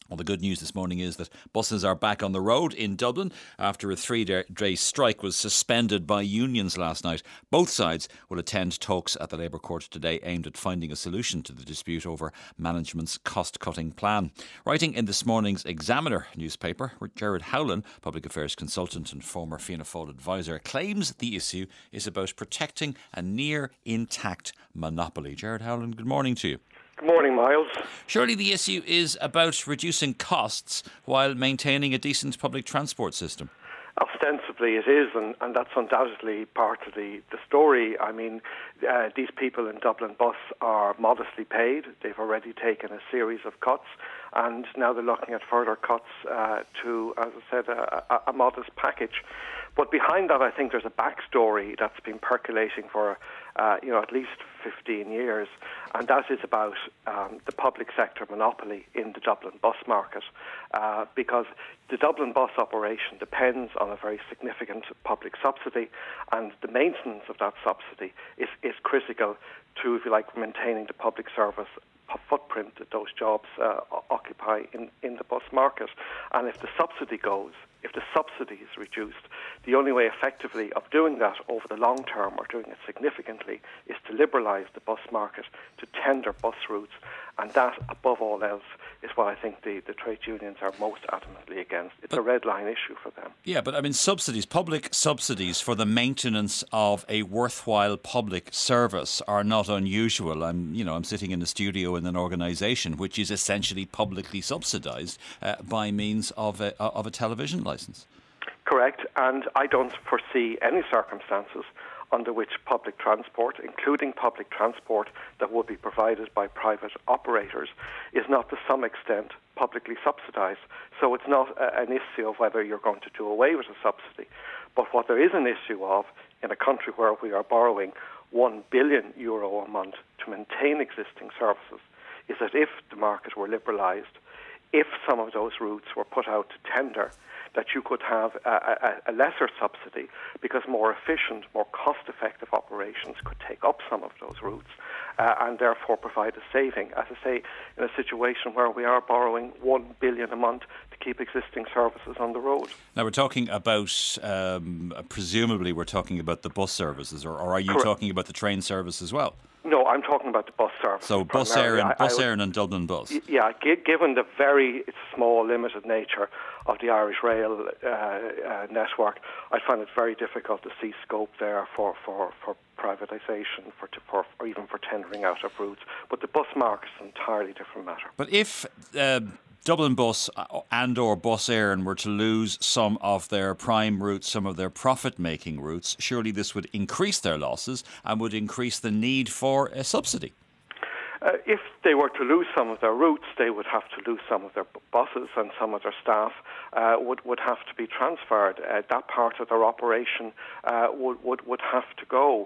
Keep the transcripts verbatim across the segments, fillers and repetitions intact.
Well, the good news this morning is that buses are back on the road in Dublin after a three-day strike was suspended by unions last night. Both sides will attend talks at the Labour Court today aimed at finding a solution to the dispute over management's cost-cutting plan. Writing in this morning's Examiner newspaper, Gerard Howlin, public affairs consultant and former Fianna Fáil advisor, claims the issue is about protecting a near-intact monopoly. Gerard Howlin, good morning to you. Good morning, Miles. Surely the issue is about reducing costs while maintaining a decent public transport system. Ostensibly it is, and, and that's undoubtedly part of the, the story. I mean, uh, these people in Dublin Bus are modestly paid. They've already taken a series of cuts, and now they're looking at further cuts uh, to, as I said, a, a, a modest package. But behind that, I think there's a backstory that's been percolating for, uh, you know, at least fifteen years, and that is about um, the public sector monopoly in the Dublin bus market, uh, because the Dublin bus operation depends on a very significant public subsidy, and the maintenance of that subsidy is, is critical to, if you like, maintaining the public service footprint that those jobs uh, occupy in, in the bus market. And if the subsidy goes, if the subsidy is reduced, the only way effectively of doing that over the long term, or doing it significantly, is to liberalise the bus market, to tender bus routes, and that, above all else, is what I think the, the trade unions are most adamantly against. It's but, a red line issue for them. Yeah, but I mean, subsidies, public subsidies for the maintenance of a worthwhile public service are not unusual. I'm, you know, I'm sitting in a studio in an organisation which is essentially publicly subsidised uh, by means of a, of a television licence. Correct, and I don't foresee any circumstances under which public transport, including public transport that would be provided by private operators, is not to some extent publicly subsidised. So it's not a, an issue of whether you're going to do away with a subsidy. But what there is an issue of, in a country where we are borrowing one billion euro a month to maintain existing services, is that if the market were liberalised, if some of those routes were put out to tender, that you could have a, a, a lesser subsidy because more efficient, more cost-effective operations could take up some of those routes uh, and therefore provide a saving. As I say, in a situation where we are borrowing one billion dollars a month to keep existing services on the road. Now we're talking about, um, presumably we're talking about the bus services, or, or are you Correct. talking about the train service as well? No, I'm talking about the bus service. So Bus Éireann, Bus Éireann and Dublin Bus. Yeah, given the very small, limited nature of the Irish Rail uh, uh, network, I find it very difficult to see scope there for, for, for privatisation, for, for or even for tendering out of routes. But the bus market is an entirely different matter. But if Uh, Dublin Bus and or Bus Éireann were to lose some of their prime routes, some of their profit-making routes, surely this would increase their losses and would increase the need for a subsidy. Uh, if they were to lose some of their routes, they would have to lose some of their buses, and some of their staff uh, would, would have to be transferred. Uh, that part of their operation uh, would, would, would have to go.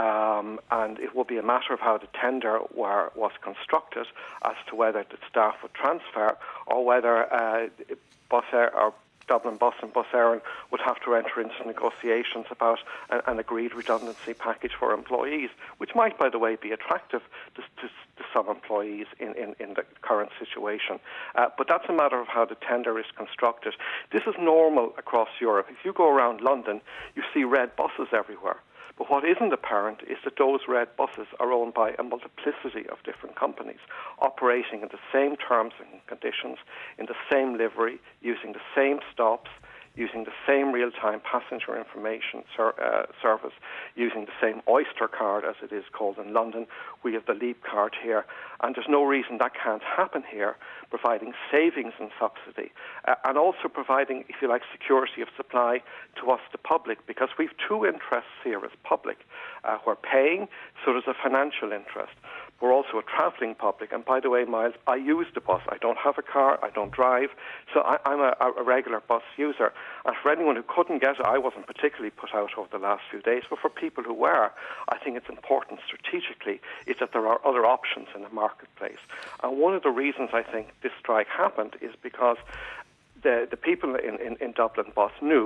Um, and it would be a matter of how the tender were, was constructed as to whether the staff would transfer or whether uh, Bus Éireann or Dublin Bus and Bus Éireann would have to enter into negotiations about an, an agreed redundancy package for employees, which might, by the way, be attractive to, to, to some employees in, in, in the current situation. Uh, but that's a matter of how the tender is constructed. This is normal across Europe. If you go around London, you see red buses everywhere. But what isn't apparent is that those red buses are owned by a multiplicity of different companies, operating in the same terms and conditions, in the same livery, using the same stops, using the same real-time passenger information ser- uh, service, using the same Oyster card, as it is called in London. We have the Leap card here, and there's no reason that can't happen here, providing savings in subsidy, uh, and also providing, if you like, security of supply to us, the public, because we've two interests here as public. Uh, we're paying, so there's a financial interest. We're also a travelling public, and by the way, Miles, I use the bus. I don't have a car, I don't drive, so I, I'm a, a regular bus user. And for anyone who couldn't get it, I wasn't particularly put out over the last few days, but for people who were, I think it's important strategically is that there are other options in the marketplace. And one of the reasons I think this strike happened is because the, the people in, in, in Dublin Bus knew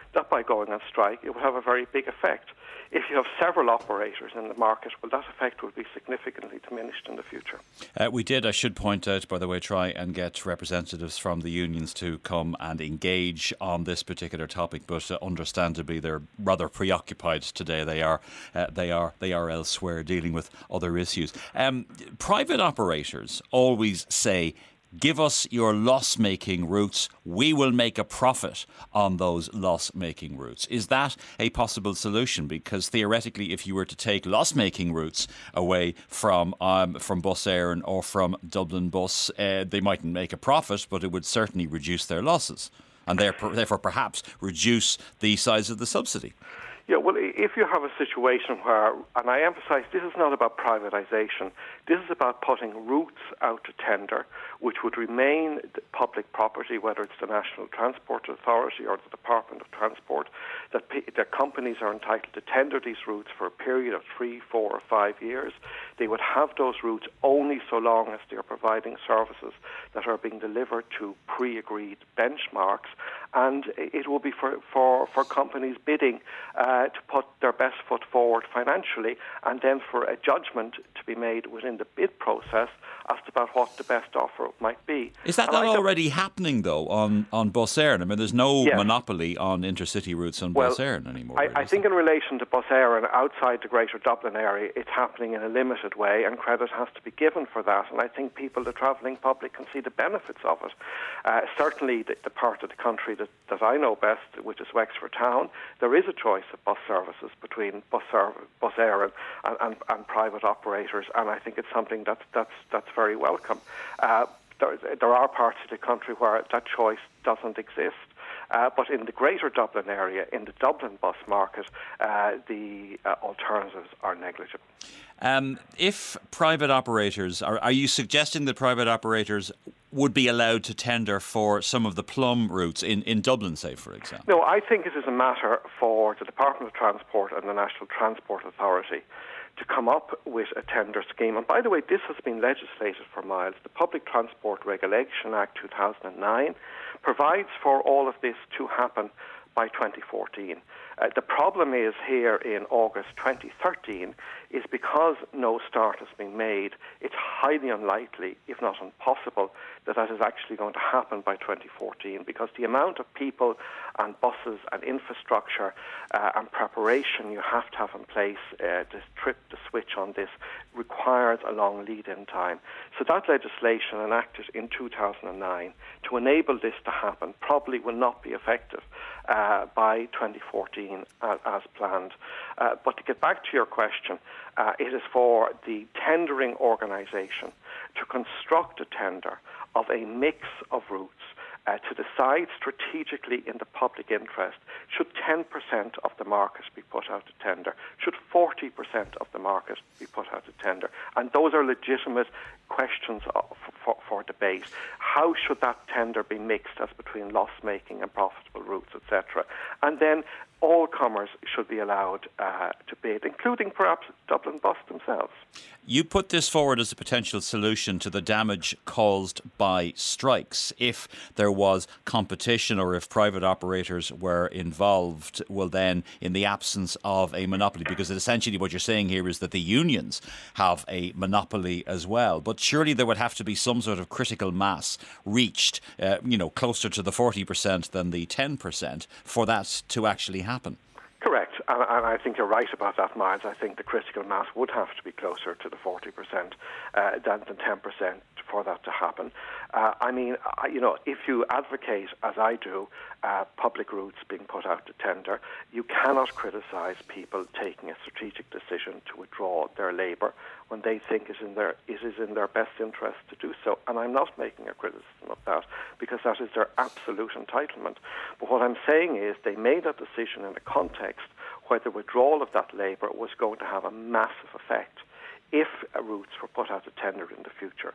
that by going on strike, it would have a very big effect. If you have several operators in the market, well, that effect will be significantly diminished in the future. Uh, we did, I should point out, by the way, try and get representatives from the unions to come and engage on this particular topic, but uh, understandably they're rather preoccupied today. They are, uh, they are, they are elsewhere dealing with other issues. Um, private operators always say, give us your loss-making routes. We will make a profit on those loss-making routes. Is that a possible solution? Because theoretically, if you were to take loss-making routes away from um, from Bus Éireann or from Dublin Bus, uh, they mightn't make a profit, but it would certainly reduce their losses and therefore perhaps reduce the size of the subsidy. Yeah, well, if you have a situation where, and I emphasise, this is not about privatisation, this is about putting routes out to tender, which would remain public property, whether it's the National Transport Authority or the Department of Transport, that, p- that companies are entitled to tender these routes for a period of three, four or five years. They would have those routes only so long as they are providing services that are being delivered to pre-agreed benchmarks, and it will be for, for, for companies bidding uh, to put their best foot forward financially, and then for a judgment to be made within the bid process as to about what the best offer might be. Is that and not already happening, though, on, on Bus Éireann? I mean, there's no yes. monopoly on intercity routes on well, Bus Éireann anymore. I, really, I think in relation to Bus Éireann, outside the Greater Dublin area, it's happening in a limited way, and credit has to be given for that. And I think people, the travelling public, can see the benefits of it. Uh, certainly, the, the part of the country that, that I know best, which is Wexford Town, there is a choice of bus services between Bus, Bus Éireann and, and, and private operators, and I think it's something that's that's that's very welcome. Uh, there, there are parts of the country where that choice doesn't exist. Uh, but in the Greater Dublin area, in the Dublin bus market, uh, the uh, alternatives are negligible. Um, if private operators, are, are you suggesting that private operators would be allowed to tender for some of the plum routes in, in Dublin, say, for example? No, I think it is a matter for the Department of Transport and the National Transport Authority to come up with a tender scheme. And by the way, this has been legislated for miles. The Public Transport Regulation Act two thousand nine provides for all of this to happen by twenty fourteen. Uh, the problem is here in August twenty thirteen is because no start has been made, it's highly unlikely, if not impossible, that that is actually going to happen by twenty fourteen, because the amount of people and buses and infrastructure uh, and preparation you have to have in place uh, to trip the switch on this requires a long lead-in time. So that legislation enacted in two thousand nine to enable this to happen probably will not be effective uh, by twenty fourteen uh, as planned. Uh, but to get back to your question, uh, it is for the tendering organisation to construct a tender of a mix of routes uh, to decide strategically in the public interest. Should ten percent of the market be put out to tender? Should forty percent of the market be put out to tender? And those are legitimate questions of, for, for debate. How should that tender be mixed as between loss-making and profitable routes, et cetera? And then all comers should be allowed uh, to bid, including perhaps Dublin Bus themselves. You put this forward as a potential solution to the damage caused by strikes. If there was competition or if private operators were involved, well then, in the absence of a monopoly, because essentially what you're saying here is that the unions have a monopoly as well. But surely there would have to be some sort of critical mass reached, uh, you know, closer to the forty percent than the ten percent for that to actually happen. Correct, and, and I think you're right about that, Miles. I think the critical mass would have to be closer to the forty percent uh, than the ten percent for that to happen. Uh, I mean, I, you know, if you advocate, as I do, uh, public routes being put out to tender, you cannot criticise people taking a strategic decision to withdraw their labour when they think it's in their, it is in their best interest to do so. And I'm not making a criticism of that, because that is their absolute entitlement. But what I'm saying is they made that decision in a context where the withdrawal of that labour was going to have a massive effect if routes were put out to tender in the future.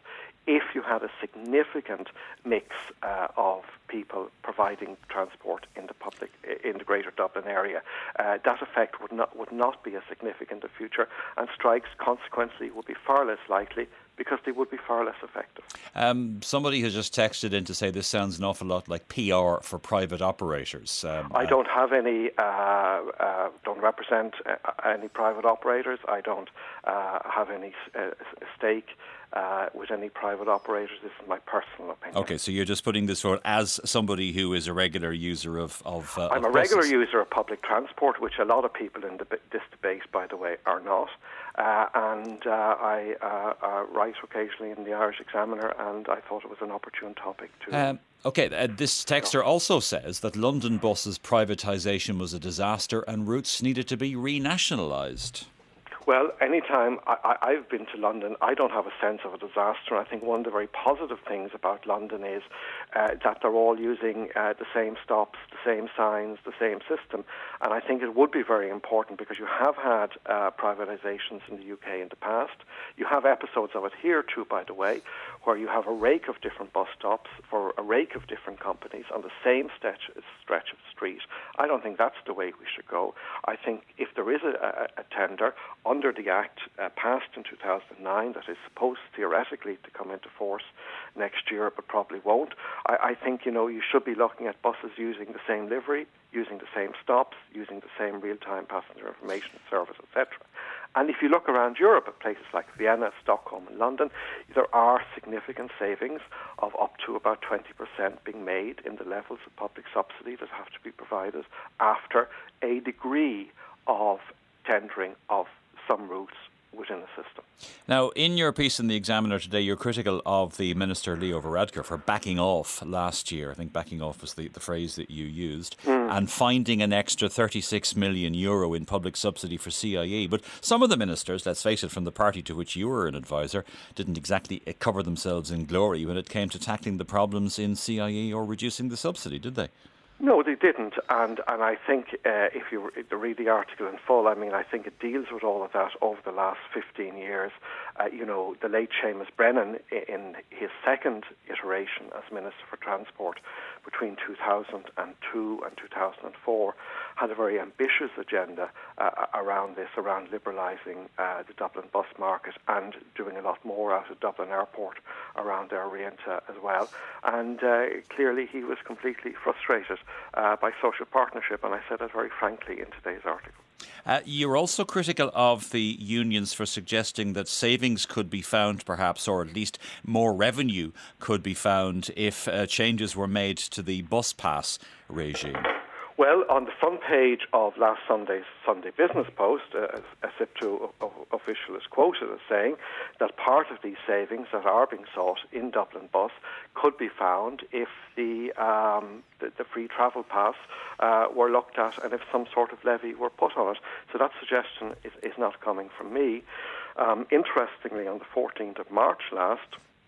if you had a significant mix uh, of people providing transport in the public in the Greater Dublin area, uh, that effect would not would not be as significant in the future, and strikes consequently would be far less likely because they would be far less effective. Um, somebody has just texted in to say this sounds an awful lot like P R for private operators. Um, I don't have any, uh, uh, don't represent uh, any private operators. I don't uh, have any uh, stake uh, with any private operators. This is my personal opinion. Okay, so you're just putting this forward as somebody who is a regular user of, of uh, I'm of a regular buses. user of public transport, which a lot of people in the, this debate, by the way, are not. Uh, and uh, I uh, uh, write occasionally in the Irish Examiner, and I thought it was an opportune topic to... Um, okay, uh, this texter also says that London Bus's privatisation was a disaster and routes needed to be renationalised. Well, anytime I, I, I've been to London, I don't have a sense of a disaster. I think one of the very positive things about London is uh, that they're all using uh, the same stops, the same signs, the same system. And I think it would be very important because you have had uh, privatisations in the U K in the past. You have episodes of it here too, by the way, where you have a rake of different bus stops for a rake of different companies on the same stretch, stretch of street. I don't think that's the way we should go. I think if there is a, a, a tender under the Act uh, passed in two thousand nine that is supposed theoretically to come into force next year but probably won't, I, I think, you know, you should be looking at buses using the same livery, using the same stops, using the same real-time passenger information service, et cetera. And if you look around Europe at places like Vienna, Stockholm and London, there are significant savings of up to about twenty percent being made in the levels of public subsidy that have to be provided after a degree of tendering of some routes within the system. Now, in your piece in the Examiner today, you're critical of the Minister Leo Varadkar for backing off last year. I think backing off was the, the phrase that you used, mm. and finding an extra thirty-six million euro in public subsidy for C I E. But some of the ministers, let's face it, from the party to which you were an advisor, didn't exactly cover themselves in glory when it came to tackling the problems in C I E or reducing the subsidy, did they? No, they didn't, and and I think uh, if you read the article in full, I mean, I think it deals with all of that over the last fifteen years. Uh, you know, the late Seamus Brennan, in his second iteration as Minister for Transport between two thousand two and two thousand four, had a very ambitious agenda uh, around this, around liberalising uh, the Dublin bus market and doing a lot more out of Dublin Airport around their Rienta as well. And uh, clearly he was completely frustrated uh, by social partnership, and I said that very frankly in today's article. Uh, you're also critical of the unions for suggesting that savings could be found perhaps, or at least more revenue could be found if uh, changes were made to the bus pass regime. Well, on the front page of last Sunday's Sunday Business Post, uh, a S I P two official is quoted as saying that part of these savings that are being sought in Dublin Bus could be found if the um, the, the free travel pass uh, were looked at and if some sort of levy were put on it. So that suggestion is, is not coming from me. Um, interestingly, on the fourteenth of March last,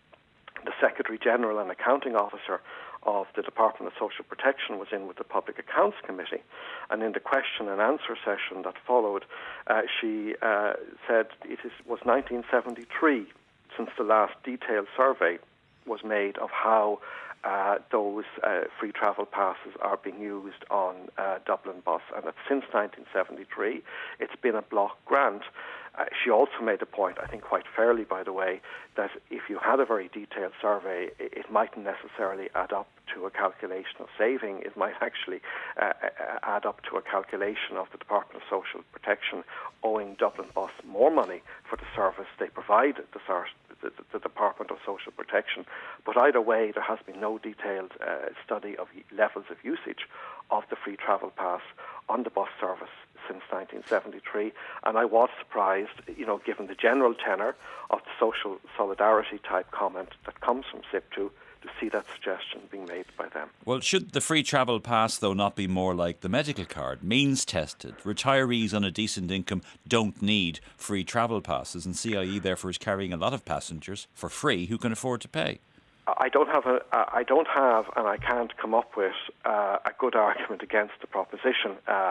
the Secretary General and Accounting Officer of the Department of Social Protection was in with the Public Accounts Committee, and in the question and answer session that followed, uh, she uh, said it is, was nineteen seventy-three since the last detailed survey was made of how uh, those uh, free travel passes are being used on uh, Dublin Bus, and that since nineteen seventy-three it's been a block grant. Uh, she also made a point, I think quite fairly, by the way, that if you had a very detailed survey, it, it mightn't necessarily add up to a calculation of saving. It might actually uh, add up to a calculation of the Department of Social Protection owing Dublin Bus more money for the service they provide the, the, the Department of Social Protection. But either way, there has been no detailed uh, study of levels of usage of the free travel pass on the bus service since nineteen seventy-three, and I was surprised, you know, given the general tenor of the social solidarity type comment that comes from S I P two, to see that suggestion being made by them. Well, should the free travel pass, though, not be more like the medical card, means tested? Retirees on a decent income don't need free travel passes, and C I E therefore is carrying a lot of passengers for free who can afford to pay. I don't have a, I don't have, and I can't come up with uh, a good argument against the proposition. Uh,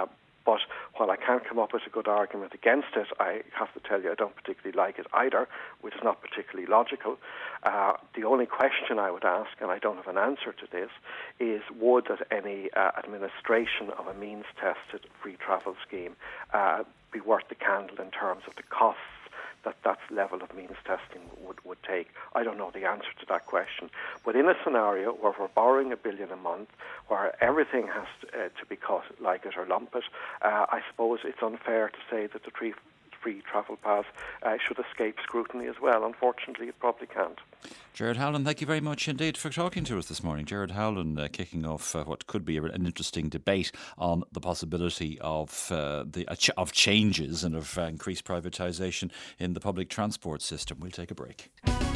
But while I can't come up with a good argument against it, I have to tell you I don't particularly like it either, which is not particularly logical. Uh, the only question I would ask, and I don't have an answer to this, is would that any uh, administration of a means-tested free travel scheme uh, be worth the candle in terms of the costs that that level of means testing would, would take? I don't know the answer to that question. But in a scenario where we're borrowing a billion a month, where everything has to, uh, to be cut like it or lump it, uh, I suppose it's unfair to say that the free, free travel pass uh, should escape scrutiny as well. Unfortunately, it probably can't. Gerard Howlin, thank you very much indeed for talking to us this morning. Gerard Howlin uh, kicking off uh, what could be an interesting debate on the possibility of uh, the uh, ch- of changes and of uh, increased privatisation in the public transport system. We'll take a break.